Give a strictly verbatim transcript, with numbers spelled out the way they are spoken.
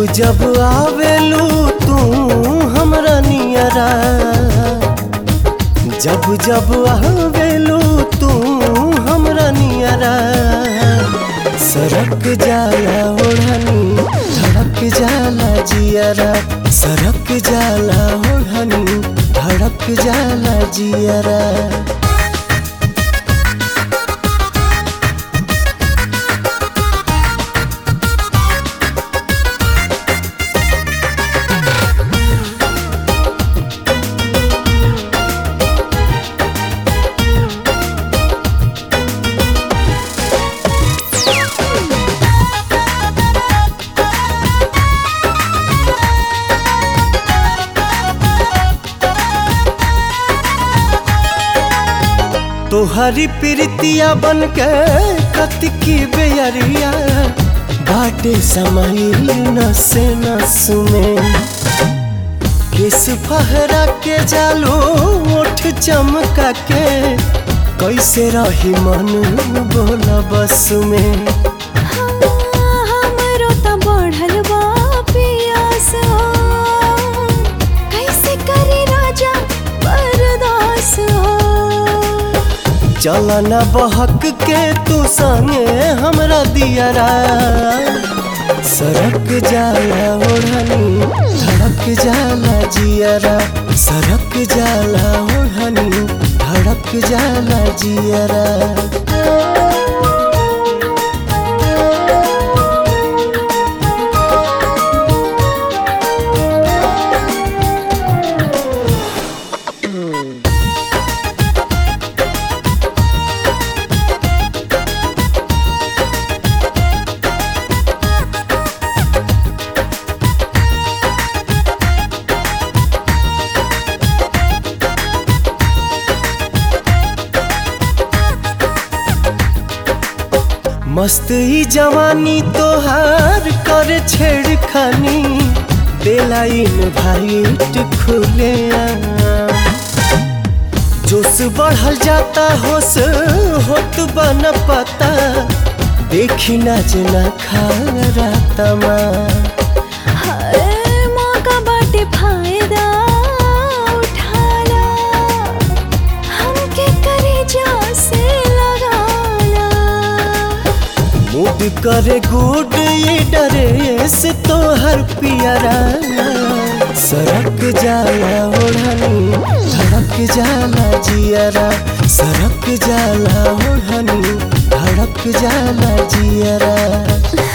जब आवेलू तू हमरा नियरा, जब जब आवेलू तू हमरा नियरा, सरक जाला ओढ़नी धड़क जाला जियरा, सरक जाला ओढ़नी धड़क जाला जियरा। तोहरी प्रीतिया बन के कतकी बेअरिया, बाटे समाइल नसे नस में, किस फहरा के जालो ओठ चमका के, कैसे रही मन बोला बस में। हमरो त बढ़ल बा पियास, कैसे करे राजा बर्दास। चला ना बहक के तू संगे हमरा दियरा, सरक जाला ओढ़नी धड़क जाला जियरा, सरक जाला ओढ़नी धड़क जाला जियरा। मस्त ही जवानी तोहार कर छेड़खानी, बेलाइन भाईट खुले जोश बढ़ल जाता, होश होत बन पता, देखी ना जना खा रातमा। मौका बाटे फायदा उठाला, हमके करे जा से लगाला। मूड करे गुड ये डरे से तोहर पियरा, सरक जाला ओढ़नी धड़क जाला जियरा, सरक जाला ओढ़नी धड़क जाला जियरा।